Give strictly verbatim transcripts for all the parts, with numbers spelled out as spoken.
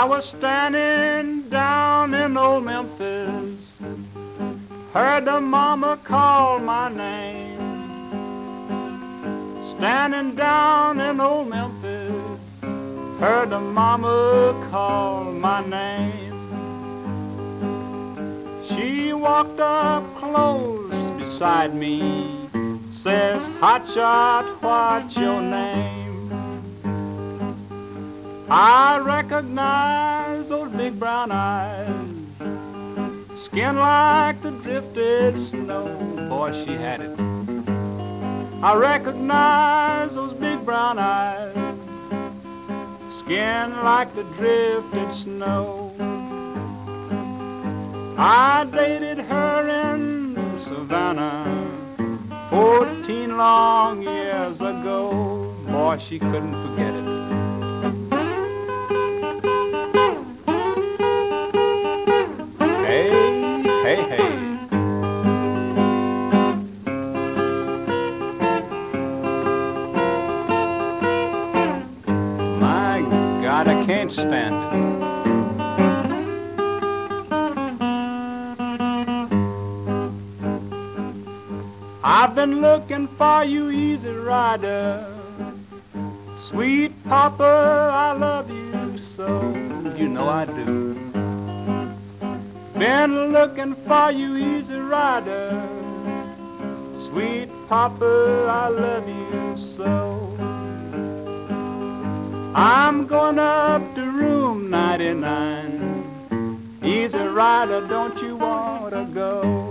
I was standing down in old Memphis, heard the mama call my name. Standing down in old Memphis, heard the mama call my name. She walked up close beside me, says, "Hotshot, what's your name?" I recognize those big brown eyes, skin like the drifted snow. Boy, she had it. I recognize those big brown eyes, skin like the drifted snow. I dated her in Savannah fourteen long years ago. Boy, she couldn't forget it. Hey, hey, hey. My God, I can't stand it. I've been looking for you, easy rider. Sweet Papa, I love you so, you know I do. Been looking for you, easy rider. Sweet Papa, I love you so. I'm going up to room ninety-nine. Easy rider, don't you want to go?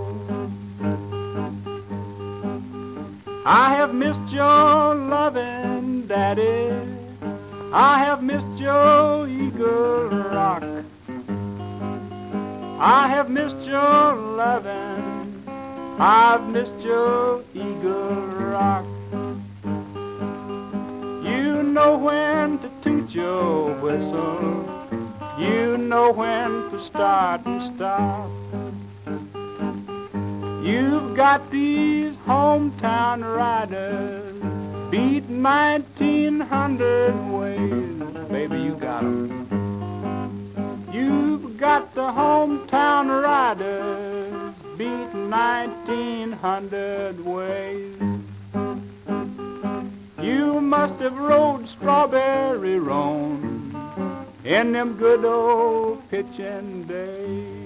I have missed your loving, Daddy. I have missed your Eagle Rock. I have missed your loving. I've missed your Eagle Rock. You know when to toot your whistle. You know when to start and stop. You've got these hometown riders beat nineteen hundred ways. Baby, you got 'em. You've got the hometown riders beat nineteen hundred ways. You must have rode Strawberry Roan in them good old pitching days.